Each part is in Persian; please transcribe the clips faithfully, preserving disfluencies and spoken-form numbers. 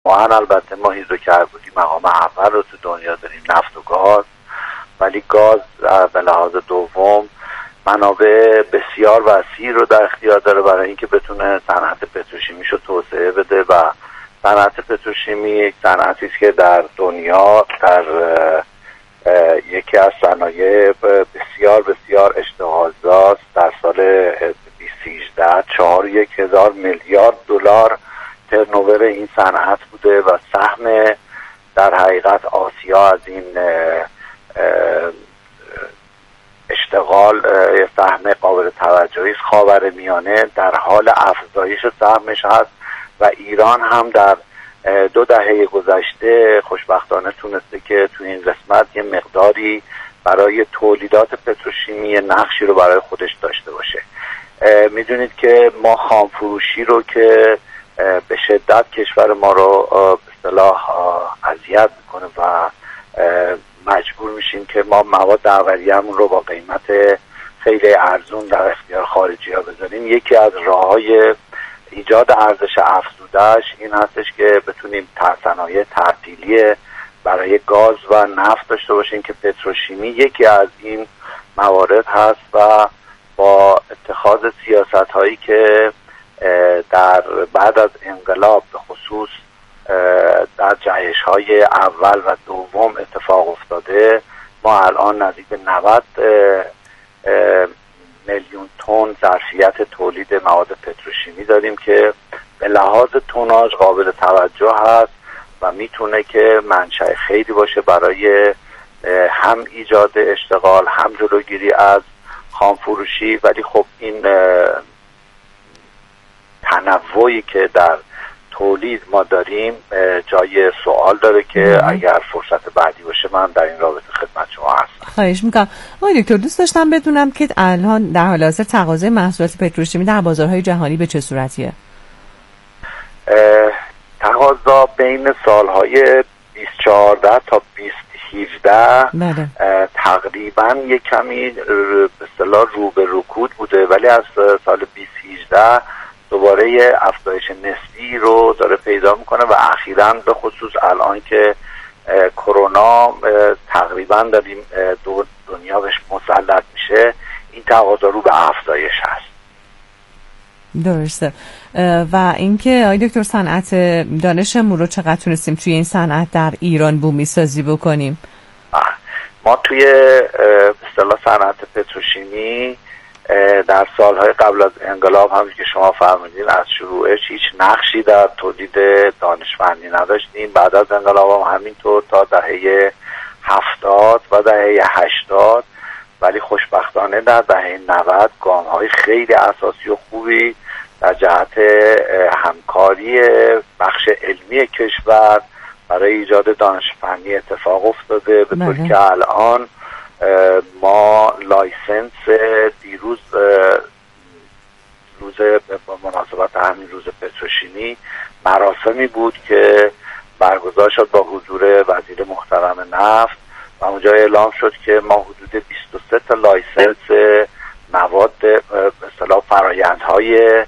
البته ما هیدروکربنی مقام اول رو تو دنیا داریم، نفت و گاز، ولی گاز به لحاظ دوم منابع بسیار وسیع رو در اختیار داره برای اینکه بتونه صنعت پتروشیمیش رو توسعه بده و صنعت پتروشیمی یک صنعتی است که در دنیا در یکی از صنایع بسیار بسیار اشتغالزاست. در سال بیست هجده چهار یک هزار میلیارد دلار ترنوور این صنعت بوده و سهم در حقیقت آسیا از این اشتغال سهم قابل توجهی است. خاورمیانه در حال افزایش سهمش هست و ایران هم در دو دهه گذشته خوشبختانه تونسته که تو این قسمت یه مقداری برای تولیدات پتروشیمی نقشی رو برای خودش داشته باشه. میدونید که ما خامفروشی رو که به شدت کشور ما رو به اصطلاح اذیت میکنه و مجبور میشیم که ما مواد اولیه‌مون رو با قیمت خیلی ارزون در اختیار خارجی ها بذاریم. یکی از راه‌های ایجاد ارزش افزوده‌اش این هستش که بتونیم صنایع تعطیلی برای گاز و نفت داشته باشیم که پتروشیمی یکی از این موارد هست و با اتخاذ سیاست‌هایی که در بعد از انقلاب به خصوص در جهش‌های اول و دوم اتفاق افتاده، ما الان نزدیک به نود میلیون تن ظرفیت تولید مواد پتروشیمی داریم که به لحاظ توناژ قابل توجه هست و میتونه که منشأ خیری باشه برای هم ایجاد اشتغال هم جلوگیری از خامفروشی. ولی خب این تنوعی که در تولید ما داریم جای سوال داره که اگر فرصت بعدی باشه من در این رابطه خدمت شما هستم. خواهش میکنم. آقای دکتر دوست داشتم بدونم که الان در حال حاضر تقاضای محصولات پتروشیمی در بازارهای جهانی به چه صورتیه؟ تقاضا بین سالهای بیست چهارده تا بیست هجده بله. تقریبا یک کمی به اصطلاح رو به رکود بوده، ولی از سال بیست هجده دوباره افزایش نسبی رو داره پیدا میکنه و اخیراً به خصوص الان که کرونا تقریبا داریم دنیا بهش مسلط میشه این تقاضا رو به افزایش هست. درسته. و اینکه آقای دکتر صنعت دانشمون رو چقدر تونستیم توی این صنعت در ایران بومی سازی بکنیم؟ ما توی به اصطلاح صنعت پتروشیمی در سالهای قبل از انقلاب همونجوری که شما فرمودین از شروعش هیچ نقشی در تولید دانش فنی نداشتیم. بعد از انقلاب هم همینطور تا دهه هفتاد و دهه هشتاد، ولی خوشبختانه در دهه نود گام‌های خیلی اساسی و خوبی در جهت همکاری بخش علمی کشور برای ایجاد دانش فنی اتفاق افتاده، به طوری که الان ما لایسنس دیروز روز با مناسبت همین روز پتروشیمی مراسمی بود که برگزار شد با حضور وزیر محترم نفت و اونجا اعلام شد که ما حدود بیست و سه تا لایسنس مواد به اصطلاح فرآیندهای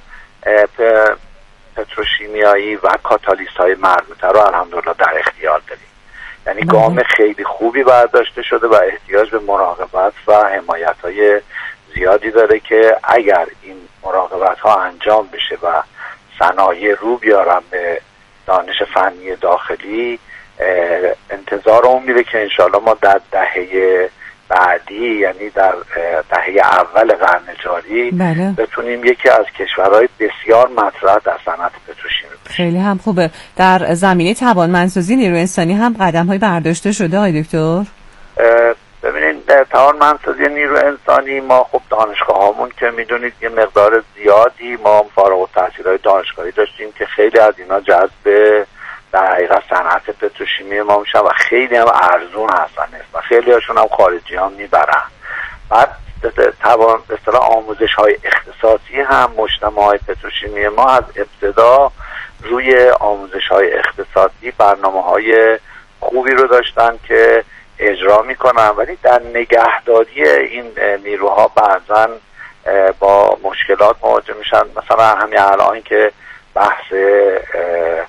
پتروشیمیایی و کاتالیست های مربوطه رو الحمدلله در اختیار داریم. یعنی گام خیلی خوبی برداشته شده و احتیاج به مراقبت و حمایت های زیادی داره که اگر این مراقبت ها انجام بشه و صنایع رو بیارن به دانش فنی داخلی، انتظار اون میره که انشاءالله ما در دهه بعدی یعنی در دهه اول قرن جاری بله. بتونیم یکی از کشورهای بسیار مطرح در صنعت پتروشیمی بشیم. خیلی هم خوبه. در زمینه توانمندسازی نیروی انسانی هم قدم‌های برداشته شده آقای دکتر؟ ببینید در توانمندسازی نیروی انسانی ما خب دانشگاهامون که میدونید یه مقدار زیادی ما فارغ التحصیل‌های دانشگاهی داشتیم که خیلی از اینا جذب در حقیقت صنعت پتروشیمی ما میشن و خیلی هم ارزون هستن و خیلی هاشون هم خارجی هم میبرن. بعد توان به اصطلاح آموزش های اختصاصی هم مجتمع های پتروشیمی ما از ابتدا روی آموزش های اختصاصی برنامه های خوبی رو داشتن که اجرا میکنن، ولی در نگهداری این نیروها بعضا با مشکلات مواجه میشن. مثلا همین الان که بحث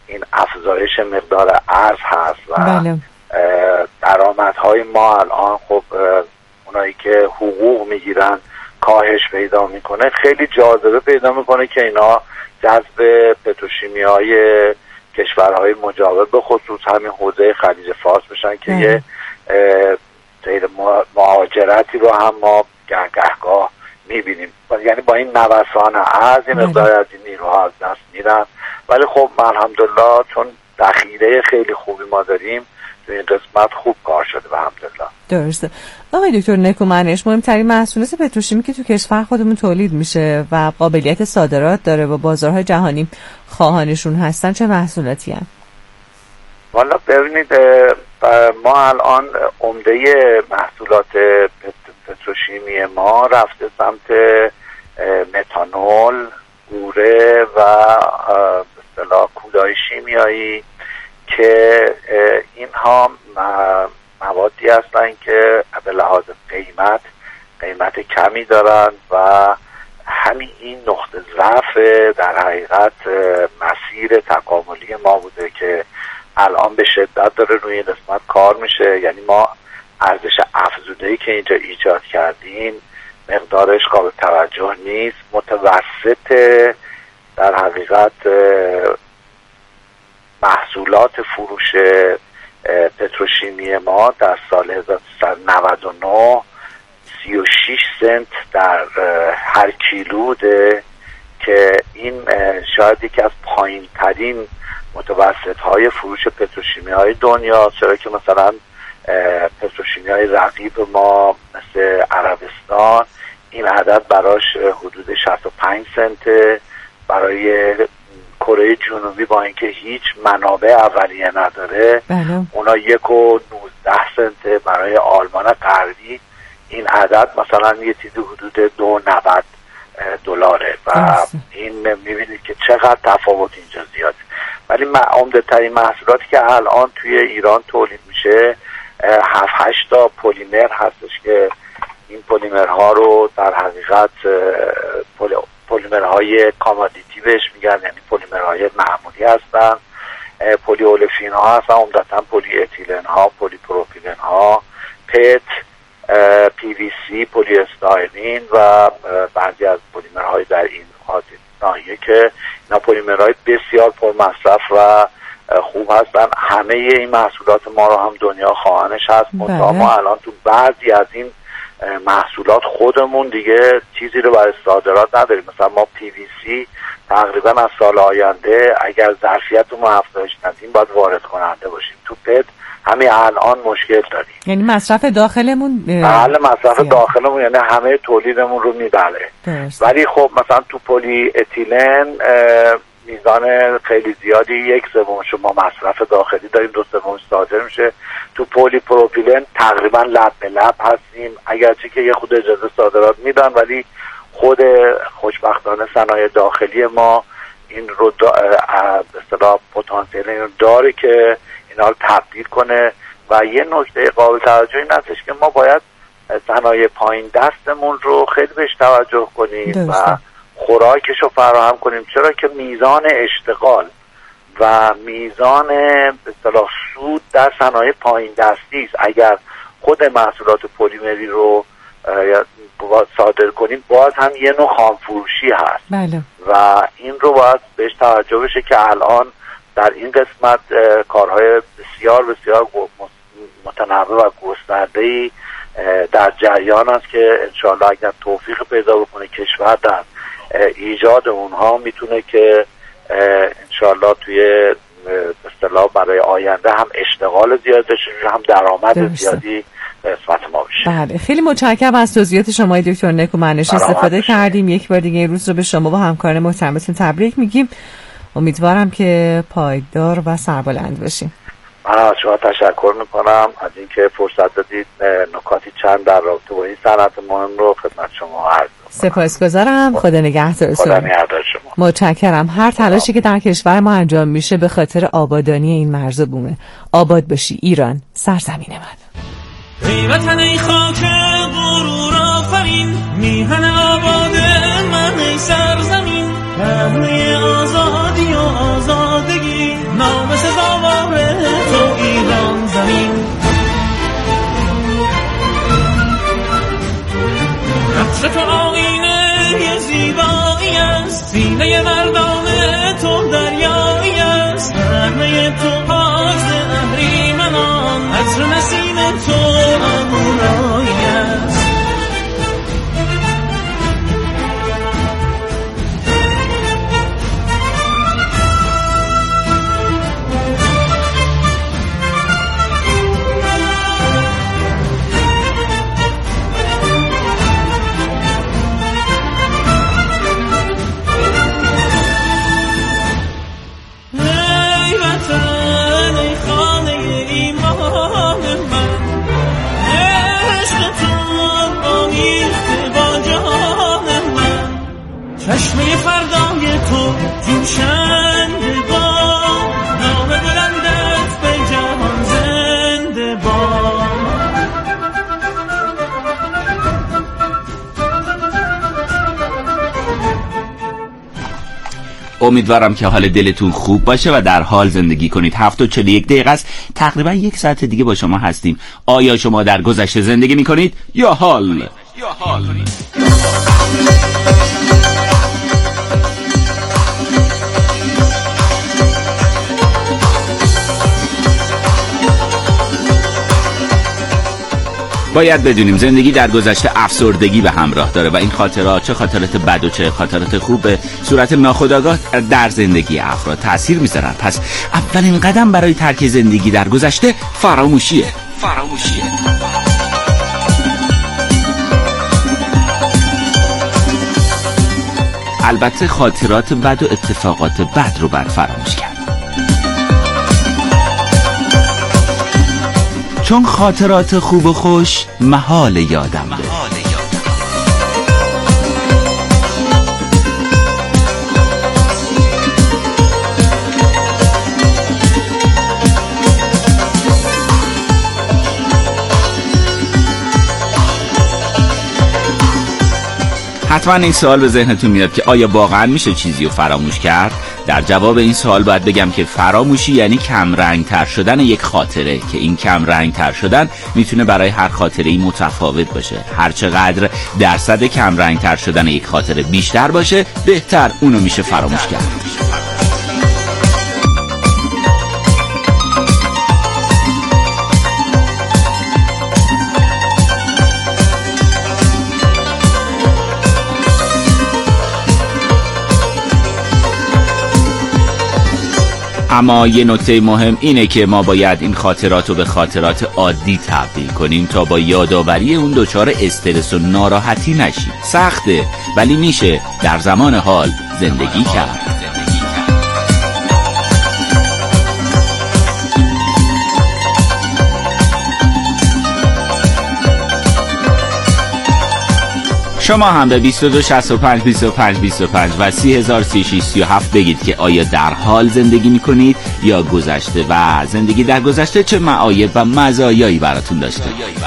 این افزایش مقدار ارز هست و بله. درآمدهای ما الان خب اونایی که حقوق میگیرن کاهش پیدا میکنه، خیلی جاذبه پیدا میکنه که اینا جذب پتروشیمیای کشورهای مجاور به خصوص همین حوزه خلیج فارس بشن که بله. یه سیر مهاجرتی رو هم ما گهگاه میبینیم، یعنی با این نوسان ارز یه مقدار از این نیروها از دست میرن، ولی خب الحمدلله چون ذخیره خیلی خوبی ما داریم تو این قسمت خوب کار شده الحمدلله. درسته. آقای دکتر نکومنش، مهمترین محصولات پتروشیمی که تو کشور خودمون تولید میشه و قابلیت صادرات داره و بازارهای جهانی خواهانشون هستن، چه محصولاتی هم؟ والا ببینید ما الان عمده محصولات پتروشیمی ما رفته سمت متانول، گوره و به اصطلاح کودهای شیمیایی که اینها موادی هستن که به لحاظ قیمت قیمت کمی دارن و همین این نقطه ضعف در حقیقت مسیر تکاملی ما بوده که الان به شدت داره روی این قسمت کار میشه. یعنی ما ارزش افزوده‌ای که اینجا ایجاد کردیم مقدارش قابل توجه نیست. متوسط در حقیقت محصولات فروش پتروشیمی ما در سال هزار و سیصد و نود و نه سی و شش سنت در هر کیلو ده که این شاید یکی از پایین ترین متوسط های فروش پتروشیمی های دنیا، چرا که مثلا پتروشیمی های رقیب ما مثل عربستان این عدد براش حدود شصت و پنج سنته، برای کره جنوبی با اینکه هیچ منابع اولیه نداره بله. اونا یک و نوزده سنته، برای آلمان غربی این عدد مثلا یه چیزی حدود دو و نود دلاره و بس. این میبینید که چقدر تفاوت اینجا زیاده. ولی عمده ترین محصولاتی که الان توی ایران تولید میشه هفت هشت تا پلیمر هستش که این پلیمرها رو در حقیقت پلی پلیمرهای کامادیتی بهش میگن، یعنی پلیمرهای معمولی هستن. پلی اولفین ها هستن، عمدتا پلی اتیلن ها، پلی پروپیلن ها، پت، پی وی سی، پلی استایرین و بعضی از پلیمرهای در این ناحیه که اینا پلیمرهای بسیار پرمصرف و خوب هستن. همه این محصولات ما رو هم دنیا خواهانش هست. منتها ما الان تو بعضی از این محصولات خودمون دیگه چیزی رو برای صادرات نداریم. مثلا ما پی وی سی تقریبا از سال آینده اگر ظرفیتمون افزایش ندیم باید وارد کننده باشیم. تو پت همین الان مشکل داریم، یعنی مصرف داخلمون بله مصرف زیاد. داخلمون یعنی همه تولیدمون رو میبره. ولی خب مثلا تو پلی اتیلن میزان خیلی زیادی، یک سومش ما مصرف داخلی داریم، دو سومش صادر میشه. تو پلی پروپیلن تقریبا لب به لب هستیم، اگرچه که یه خود اجازه صادرات میدن ولی خود خوشبختانه صنایع داخلی ما این رو به اصطلاح پتانسیل این رو داره که اینا رو تبدیل کنه. و یه نکته قابل توجه این هستش که ما باید صنایع پایین دستمون رو خیلی بهش توجه کنیم داشته. و خوراکش رو فراهم کنیم، چرا که میزان اشتغال و میزان به اصطلاح سود در صنایع پایین دستی است. اگر خود محصولات پلیمری رو صادر کنیم باز هم یه نوع خامفروشی هست بله. و این رو باید بهش توجه بشه که الان در این قسمت کارهای بسیار بسیار متنوع و گسترده‌ای در جریان است که انشاءالله اگر توفیق پیدا بکنه کشور در ایجاد اونها میتونه که انشاءالله توی به اصطلاح برای آینده هم اشتغال زیاد بشه، هم درآمد زیادی به قسمت ما بشه. بله خیلی متشکرم از توضیحات شما دکتر نکومنش، استفاده کردیم. یک بار دیگه این روز رو به شما و همکاران محترمتون تبریک میگیم. امیدوارم که پایدار و سربلند باشیم. من از شما تشکر میکنم از اینکه فرصت دادید نکاتی چند در رابطه با این صنعت مهم رو خدمت شما عرض کنم. سپاسگزارم. خدا نگهدارتون. خدا نگهدار شما. متشکرم. هر تلاشی که در کشور ما انجام میشه به خاطر آبادانی این مرز بومه. آباد باشی ایران، سرزمین من. ای وطن ای خاک غرور آفرین، میهن آباد من ای سرزمین، پهلوی آزادی و آزادگی. عشق تو آینه زیبایی است، سینه مردانه تو دریایی است، همه تو آز اهریمنان، عطر نسیم تو امورایی است. چشمه فردای تو جوشنده باد، نام بلندت به جهان زنده باد. امیدوارم که حال دلتون خوب باشه و در حال زندگی کنید. هفت و چهل و یک دقیقه است، تقریبا یک ساعت دیگه با شما هستیم. آیا شما در گذشته زندگی میکنید یا حال؟ یا حال باید بدونیم زندگی در گذشته افسردگی به همراه داره و این خاطرات، چه خاطرات بد و چه خاطرات خوب، به صورت ناخودآگاه در زندگی افراد تأثیر میذارن. پس اولین قدم برای ترک زندگی در گذشته فراموشیه. فراموشیه. البته خاطرات بد و اتفاقات بد رو بر فراموش کرد، چون خاطرات خوب و خوش محال یادم بره. حتما این سوال به ذهنتون میاد که آیا واقعا میشه چیزی رو فراموش کرد؟ در جواب این سوال باید بگم که فراموشی یعنی کم رنگ تر شدن یک خاطره، که این کم رنگ تر شدن میتونه برای هر خاطره‌ای متفاوت باشه. هر چقدر درصد کم رنگ تر شدن یک خاطره بیشتر باشه، بهتر اونو میشه فراموش کرد. اما یه نکته مهم اینه که ما باید این خاطرات رو به خاطرات عادی تبدیل کنیم تا با یادآوری اون دچار استرس و ناراحتی نشیم. سخته ولی میشه در زمان حال زندگی کرد. شما هم به بیست و دو شصت و پنج بیست و پنج بیست و پنج و سی هزار سی و شش سی و هفت بگید که آیا در حال زندگی میکنید یا گذشته و زندگی در گذشته چه معایب و مزایایی براتون داشته.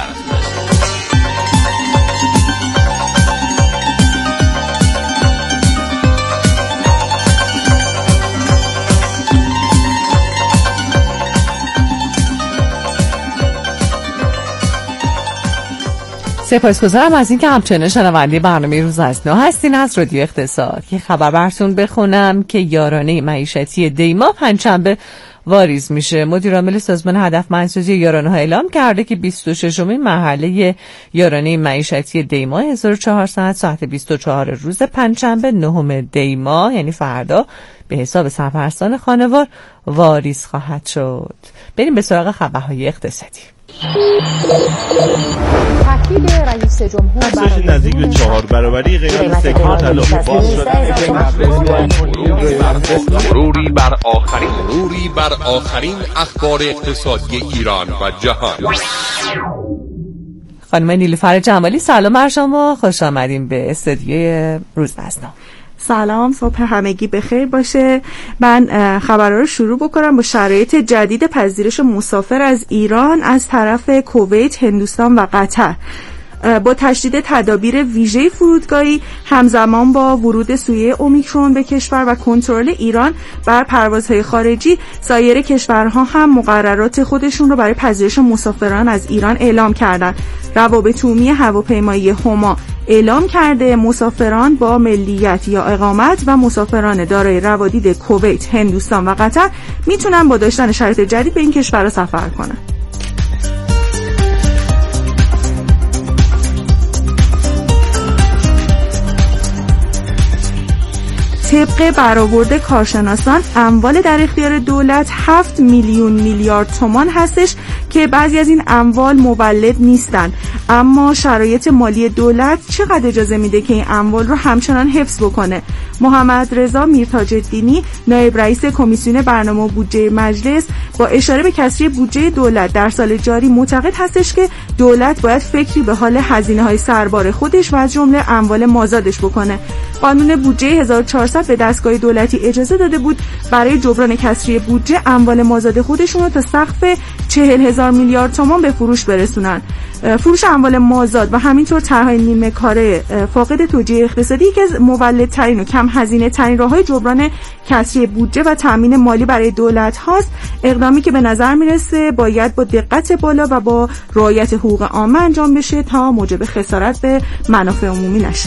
سپاسگزارم از اینکه همچنان شنونده برنامه روز از نو هستین از رادیو اقتصاد. که خبر براتون بخونم که یارانه معیشتی دیما پنجشنبه واریز میشه. مدیر عامل سازمان هدفمندسازی یارانه‌ها اعلام کرده که بیست و ششمین مرحله یارانه معیشتی دیما هزار و چهارصد ساعت بیست و چهار روز پنجشنبه نهم دی ماه یعنی فردا به حساب سرپرستان خانوار واریز خواهد شد. بریم به سراغ خبرهای اقتصادی. تاکید رئیس جمهور افزایش نزدیک به چهار برابری قیمت سکه طلا باز شدن. مروری بر آخرین مروری بر آخرین اخبار اقتصادی ایران و جهان. خانم نیلوفر جمالی سلام بر شما، خوش آمدیم به استودیوی روزنامه. سلام، صبح همگی بخیر باشه. من خبرها رو شروع بکنم با شرایط جدید پذیرش مسافر از ایران از طرف کویت، هندوستان و قطر. با تشدید تدابیر ویژه فرودگاهی همزمان با ورود سویه اومیکرون به کشور و کنترل ایران بر پروازهای خارجی، سایر کشورها هم مقررات خودشون رو برای پذیرش مسافران از ایران اعلام کردند. روابط عمومی هواپیمایی هما اعلام کرده مسافران با ملیت یا اقامت و مسافران دارای روادید کویت، هندوستان و قطر میتونن با داشتن شرایط جدید به این کشورها سفر کنن. طبق برآورد کارشناسان اموال در اختیار دولت هفت میلیون میلیارد تومان هستش که بعضی از این اموال مولد نیستن، اما شرایط مالی دولت چقدر اجازه میده که این اموال رو همچنان حفظ بکنه. محمد رضا میرتاج‌الدینی نایب رئیس کمیسیون برنامه و بودجه مجلس با اشاره به کسری بودجه دولت در سال جاری معتقد هستش که دولت باید فکری به حال هزینه‌های سربار خودش و از جمله اموال مازادش بکنه. قانون بودجه هزار و چهارصد به دستگاه دولتی اجازه داده بود برای جبران کسری بودجه اموال مازاد خودشون رو تا سقف چهل هزار میلیارد تومان به فروش برسونن. فروش اموال مازاد و همینطور طرح‌های نیمه کاره فاقد توجیه اقتصادی یکی از مولدترین و کم هزینه ترین راه‌های جبران کسری بودجه و تامین مالی برای دولت هاست، اقدامی که به نظر میرسه باید با دقت بالا و با رعایت حقوق عامه انجام بشه تا موجب خسارت به منافع عمومی نشه.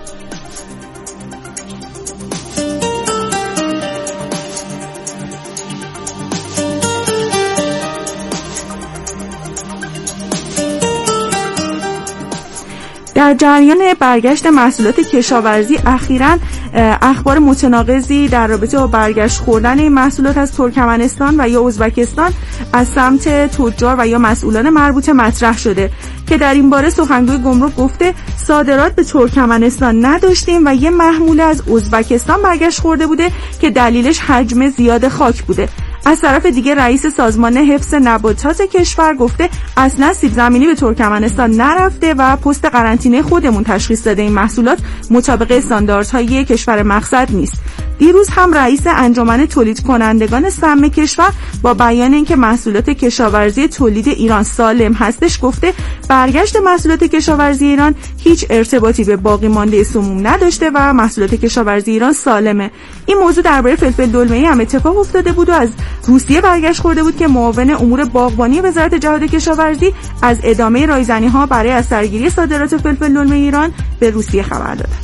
در جریان برگشت محصولات کشاورزی اخیراً اخبار متناقضی در رابطه با برگشت خوردن این محصولات از ترکمنستان و یا ازبکستان از سمت تجار و یا مسئولان مربوطه مطرح شده که در این باره سخنگوی گمرک گفته صادرات به ترکمنستان نداشتیم و یه محموله از ازبکستان برگشت خورده بوده که دلیلش حجم زیاد خاک بوده. از طرف دیگه رئیس سازمان حفظ نباتات کشور گفته اصلا سیب زمینی به ترکمنستان نرفته و پست قرنطینه خودمون تشخیص داده این محصولات مطابق استانداردهای کشور مقصد نیست. دیروز هم رئیس انجمن تولید کنندگان سم کشور با بیان اینکه محصولات کشاورزی تولید ایران سالم هستش گفته برگشت محصولات کشاورزی ایران هیچ ارتباطی به باقی مانده سموم نداشته و محصولات کشاورزی ایران سالمه. این موضوع درباره فلفل دلمه‌ای هم اتفاق افتاده بود و از روسیه برگشت خورده بود که معاون امور باغبانی وزارت جهاد کشاورزی از ادامه رایزنی‌ها برای از سرگیری صادرات فلفل دلمه ایران به روسیه خبر داد.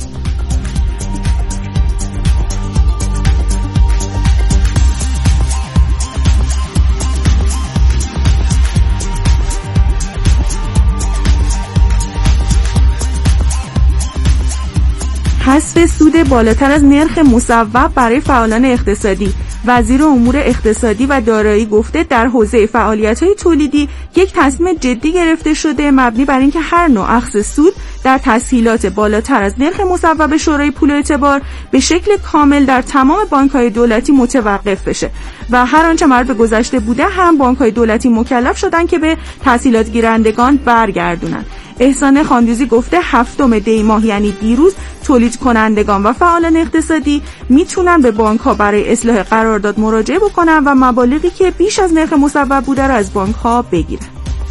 حذف سود بالاتر از نرخ مصوب برای فعالان اقتصادی. وزیر امور اقتصادی و دارایی گفته در حوزه فعالیت‌های تولیدی یک تصمیم جدی گرفته شده مبنی بر اینکه هر نوع اخذ سود در تسهیلات بالاتر از نرخ مصوب شورای پول و اعتبار به شکل کامل در تمام بانک‌های دولتی متوقف بشه و هر آنچه مربوط به گذشته بوده هم بانک‌های دولتی مکلف شدن که به تسهیلات گیرندگان برگردونن. احسان خاندوزی گفته هفتم دی ماه یعنی دیروز تولید کنندگان و فعالان اقتصادی میتونن به بانک‌ها برای اصلاح قرارداد مراجعه بکنن و مبالغی که بیش از نرخ مصوب بوده رو از بانک‌ها بگیرن.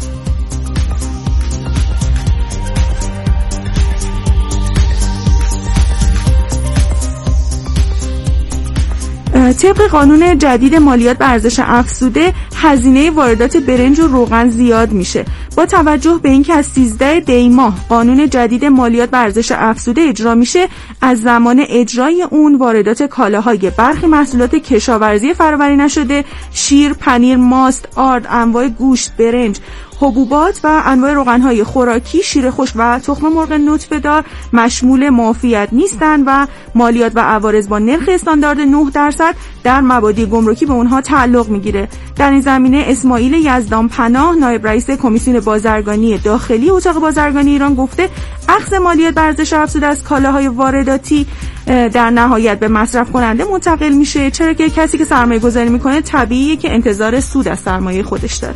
طبق قانون جدید مالیات بر ارزش افزوده هزینه واردات برنج و روغن زیاد میشه. با توجه به اینکه از سیزده دی ماه قانون جدید مالیات بر ارزش افزوده اجرا میشه، از زمان اجرای اون واردات کالاهای برخی محصولات کشاورزی فرآوری نشده، شیر، پنیر، ماست، آرد، انواع گوشت، برنج، حبوبات و انواع روغن‌های خوراکی، شیر خشک و تخم مرغ نطفه‌دار مشمول معافیت نیستند و مالیات و عوارض با نرخ استاندارد نه درصد در مبادی گمرکی به اونها تعلق میگیره. در این زمینه اسماعیل یزدان پناه نایب رئیس کمیسیون بازرگانی داخلی اتاق بازرگانی ایران گفته اخذ مالیات بر ارزش افزوده از کالاهای وارداتی در نهایت به مصرف کننده منتقل میشه، چرا که کسی که سرمایه گذاری میکنه طبیعیه که انتظار سود از سرمایه خودش داره.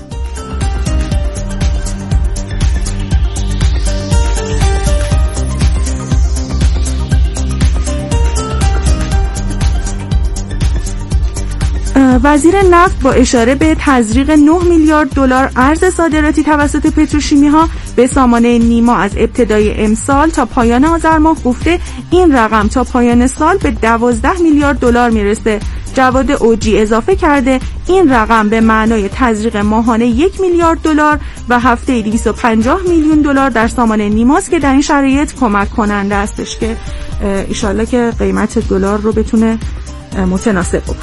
وزیر نفت با اشاره به تزریق نه میلیارد دلار ارز صادراتی توسط پتروشیمی ها به سامانه نیما از ابتدای امسال تا پایان آذر ماه گفته این رقم تا پایان سال به دوازده میلیارد دلار میرسه. جواد اوجی اضافه کرده این رقم به معنای تزریق ماهانه یک میلیارد دلار و هفته دویست و پنجاه میلیون دلار در سامانه نیماست که در این شرایط کمک کننده استش که ایشالله که قیمت دلار رو بتونه متناسب بکنه.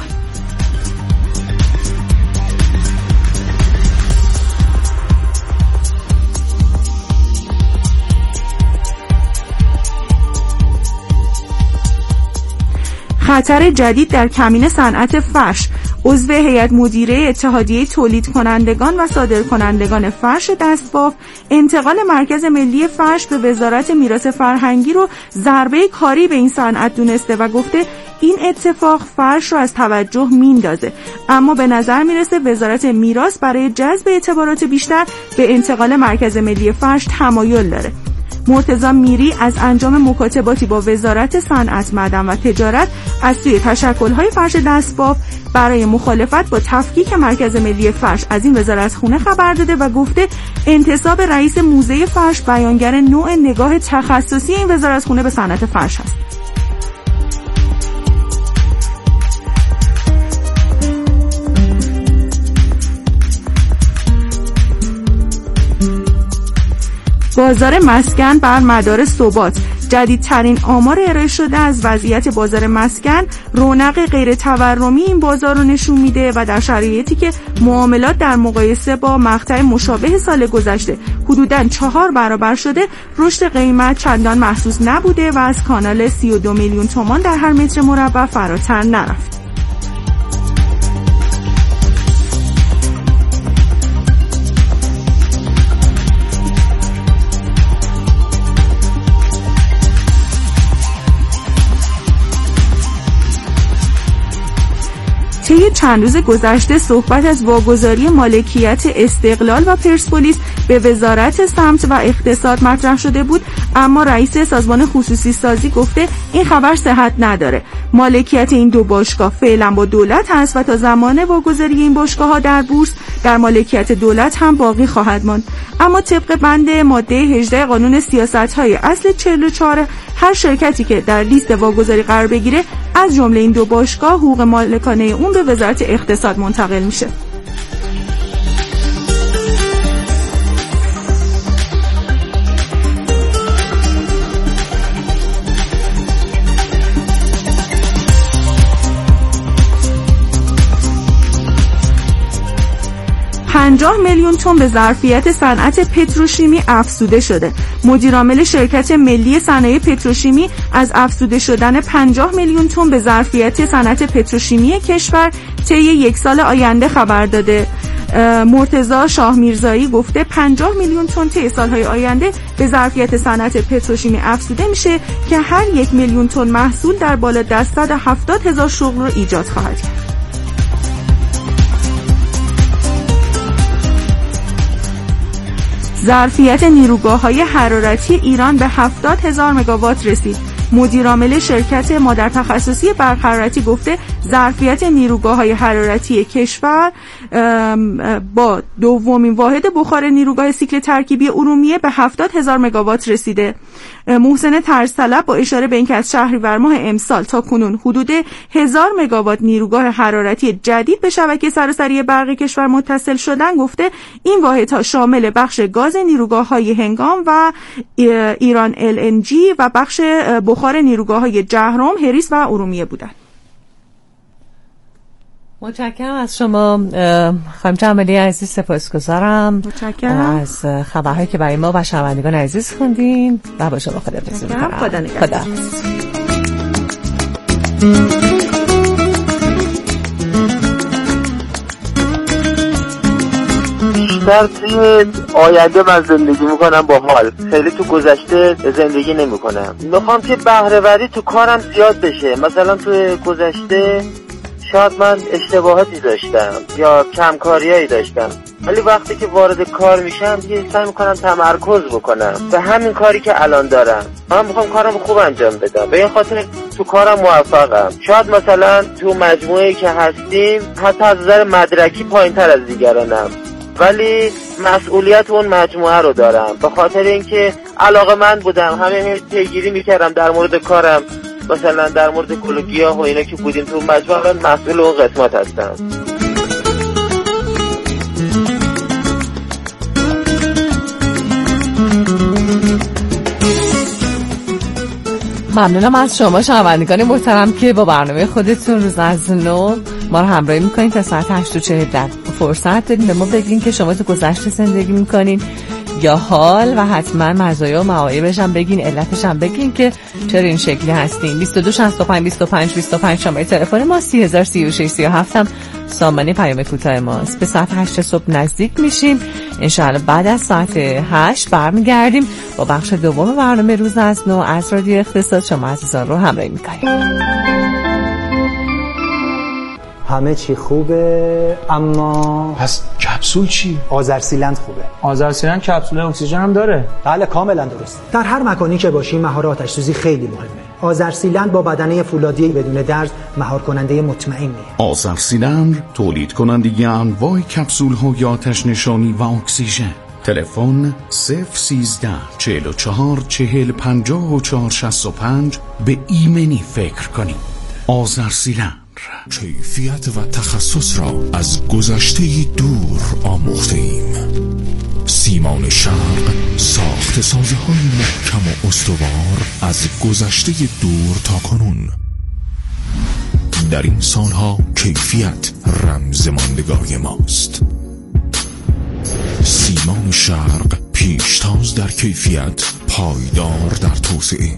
خطر جدید در کمین صنعت فرش. عضو هیئت مدیره اتحادیه تولید کنندگان و صادرکنندگان فرش دستباف انتقال مرکز ملی فرش به وزارت میراث فرهنگی رو ضربه کاری به این صنعت دونسته و گفته این اتفاق فرش رو از توجه میندازه، اما به نظر میرسه وزارت میراث برای جذب اعتبارات بیشتر به انتقال مرکز ملی فرش تمایل داره. مرتضی میری از انجام مکاتباتی با وزارت صنعت، معدن و تجارت از سوی تشکل‌های فرش دستباف برای مخالفت با تفکیک مرکز ملی فرش از این وزارتخونه خبر داده و گفته انتصاب رئیس موزه فرش بیانگر نوع نگاه تخصصی این وزارتخونه به صنعت فرش است. بازار مسکن بر مدار ثبات. جدیدترین آمار ارائه شده از وضعیت بازار مسکن رونق غیر تورمی این بازار رو نشون میده و در شرایطی که معاملات در مقایسه با مقطع مشابه سال گذشته حدوداً چهار برابر شده، رشد قیمت چندان محسوس نبوده و از کانال سی و دو میلیون تومان در هر متر مربع فراتر نرفت. طی چند روز گذشته صحبت از واگذاری مالکیت استقلال و پرسپولیس به وزارت سمت و اقتصاد مطرح شده بود، اما رئیس سازمان خصوصی سازی گفته این خبر صحت نداره. مالکیت این دو باشگاه فعلا با دولت هست و تا زمان واگذاری این باشگاه‌ها در بورس در مالکیت دولت هم باقی خواهد ماند. اما طبق بند ماده هجده قانون سیاست‌های اصل چهل و چهار هر شرکتی که در لیست واگذاری قرار بگیره از جمله این دو باشگاه حقوق مالکانه اون به وزارت اقتصاد منتقل میشه. پنجاه میلیون تن به ظرفیت صنعت پتروشیمی افزوده شده. مدیرعامل شرکت ملی صنایع پتروشیمی از افزوده شدن پنجاه میلیون تن به ظرفیت صنعت پتروشیمی کشور طی یک سال آینده خبر داده. مرتضی شاه میرزایی گفته پنجاه میلیون تن طی سالهای آینده به ظرفیت صنعت پتروشیمی افزوده میشه که هر یک میلیون تن محصول در بالا از صد و هفتاد هزار شغل رو ایجاد خواهد کرد. ظرفیت نیروگاه‌های حرارتی ایران به هفتاد هزار مگاوات رسید. مدیرعامل شرکت مادر تخصصی برق حرارتی گفته ظرفیت نیروگاه‌های حرارتی کشور با دومین واحد بخار نیروگاه سیکل ترکیبی ارومیه به هفتاد هزار مگاوات رسیده. محسن طرزطلب با اشاره به اینکه از شهریور ماه امسال تا کنون حدود هزار مگاوات نیروگاه حرارتی جدید به شبکه سراسری برق کشور متصل شدن گفته این واحدها شامل بخش گاز نیروگاه‌های هنگام و ایران ال ان جی و بخش بخار نیروگاه‌های جهرم، هریس و ارومیه بودند. متشکرم از شما خانم جمالی عزیز، سپاسگزارم از خبرهایی که برای ما و شنوندگان عزیز خوندین و با شما خداحافظی می‌کنم. خدا نگهدار. بیشتر توی آینده من زندگی میکنم با حال، خیلی تو گذشته زندگی نمیکنم. میخوام که بهره‌وری تو کارم زیاد بشه. مثلا توی گذشته شاید من اشتباهاتی داشتم یا کمکاریایی داشتم، ولی وقتی که وارد کار میشم دیگه سعی میکنم تمرکز بکنم به همین کاری که الان دارم. من میخوام کارم خوب انجام بدم، به این خاطر تو کارم موفقم. شاید مثلا تو مجموعه‌ای که هستیم حتی از نظر مدرکی پایین‌تر از دیگرانم، ولی مسئولیت اون مجموعه رو دارم. به خاطر اینکه علاقه‌مند بودم، همه پیگیری میکردم در مورد کارم، مثلا در مورد گل و گیاه و اینا که بودیم تو مجموعه، مسئول اون قسمت هستم. ممنونم از شما شنوندگان محترم که با برنامه خودتون روز از نو ما رو همراهی میکنین تا ساعت هشت و چهل دقیقه. فرصت دادین به ما بگین که شما تو گذشته زندگی میکنین یا حال، و حتما مزایا و معایبش هم بگین، علتش هم بگین که چرا این شکلی هستین. بیست و دو شصت و پنج بیست و پنج بیست و پنج شماره تلفن ما، سی هزار سی و شش سی و هفت هم سامانه پیام کوتاه ماست. به ساعت هشت صبح نزدیک میشیم انشاءالله. بعد از ساعت هشت برمیگردیم با بخش دوم برنامه روز از نو از رادیو اقتصاد. شما عزیزان رو همراهی میکنیم. همه چی خوبه، اما پس کپسول چی؟ آذرسیلند خوبه. آذرسیلند کپسول اکسیژن هم داره؟ بله کاملا درست. در هر مکانی که باشی مهار آتش سوزی خیلی مهمه. آذرسیلند با بدنه فولادی بدون درز مهار کننده مطمئنیه. آذرسیلند تولید کننده انواع کپسول های آتش نشانی و اکسیژن. تلفن صفر سیزده چهل و چهار چهل پنجاه و چهار شصت و پنج. به ایمنی فکر کنید. آذرسیلند کیفیت و تخصص را از گذشته دور آموخته ایم. سیمان شرق ساخت سازه های محکم و استوار از گذشته دور تا کنون. در این سالها کیفیت رمز ماندگاری ماست. سیمان شرق پیشتاز در کیفیت، پایدار در توسعه.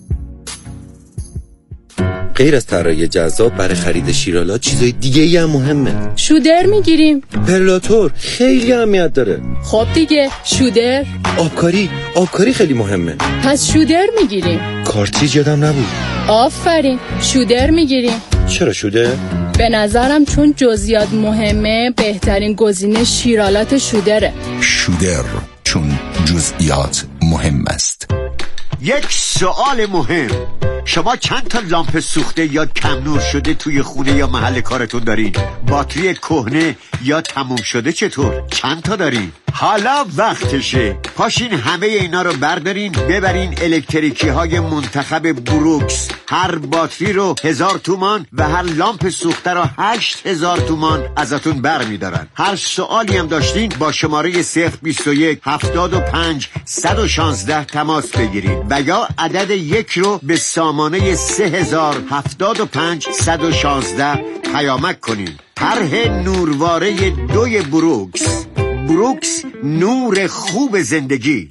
غیر از طراحی جذاب برای خرید شیرالات چیزای دیگه ای هم مهمه. شودر میگیریم. پرلاتور خیلی اهمیت داره. خب دیگه شودر. آبکاری آبکاری خیلی مهمه. پس شودر میگیریم. کارتریج یادم نبود. آفرین شودر میگیریم. چرا شودر؟ به نظرم چون جزئیات مهمه بهترین گزینه شیرالات شودره. شودر چون جزئیات مهم است. یک سوال مهم، شما چند تا لامپ سوخته یا کم نور شده توی خونه یا محل کارتون دارین؟ باتری کهنه یا تموم شده چطور؟ چند تا دارین؟ حالا وقتشه پاشین همه اینا رو بردارین ببرین الکتریکی های منتخب بروکس. هر باتری رو هزار تومان و هر لامپ سوخته رو هشت هزار تومان ازتون بر میدارن. هر سوالی هم داشتین با شماره صفر بیست و یک هفتاد و پنج صد و شانزده تماس بگیرین و یا عدد یک رو به سامانه سه هزار هفتاد و پنج صد و شانزده پیامک کنین. طرح نورواره دوی بروکس. بروکس، نور خوب زندگی.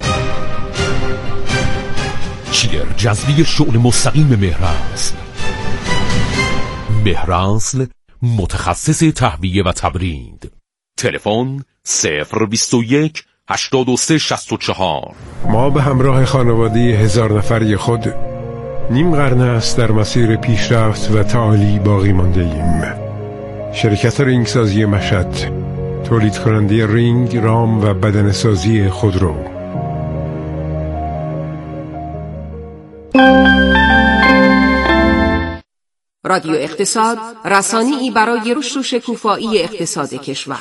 چیر جذبی شغل مستقیم مهرنسل. مهرنسل متخصص تهویه و تبرید. تلفن صفر بیست و یک هشتاد و سه شصت و چهار. ما به همراه خانواده هزار نفری خود نیم قرن است در مسیر پیشرفت و تعالی باقی مانده ایم. شرکت رینگسازی مشهد، تولید کننده رینگ، رام و بدنه‌سازی خودرو. رادیو اقتصاد، رسانه‌ای برای رشد و شکوفایی اقتصاد کشور.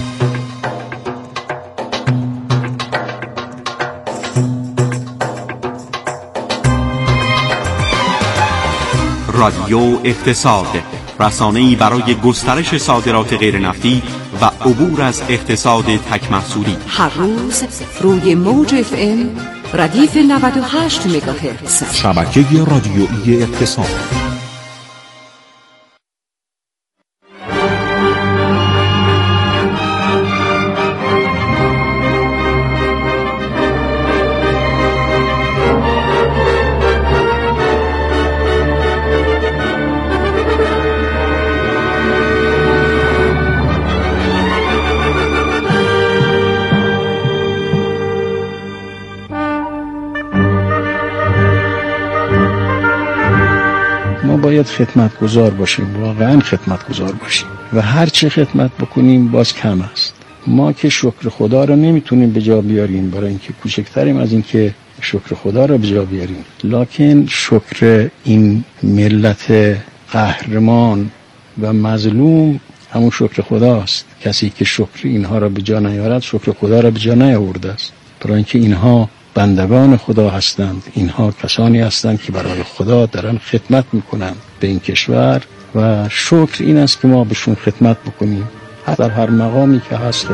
رادیو اقتصاد، رسانه‌ای برای گسترش صادرات غیرنفتی و عبور از اقتصاد تک محصولی. هر روز روی موج اف ام ردیف نود و هشت مگاهرتز. شبکه رادیویی اقتصاد. باید خدمتگزار باشیم، واقعا خدمتگزار باشیم و هر چه خدمت بکنیم باز کم است. ما که شکر خدا رو نمیتونیم به جا بیاریم، برای اینکه کوچکتریم از این که شکر خدا رو به جا بیاریم، لکن شکر این ملت قهرمان و مظلوم همون شکر خداست. کسی که شکر اینها را به جا نیارد شکر خدا را به جا نیاورده است، برای اینکه اینها بندگان خدا هستند، اینها کسانی هستند که برای خدا دارن خدمت میکنند به این کشور و شکر این است که ما بهشون خدمت بکنیم، در هر مقامی که هست.